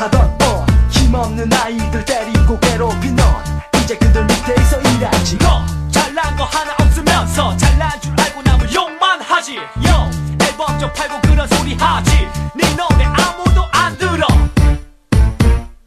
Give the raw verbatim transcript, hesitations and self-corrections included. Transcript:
하던 어 힘없는 아이들 때리고 괴롭힌 넌 이제 그들 밑에서 일하지. 너 잘난 거 하나 없으면서 잘난 줄 알고 남을 욕만 하지. Yo 앨범 좀 팔고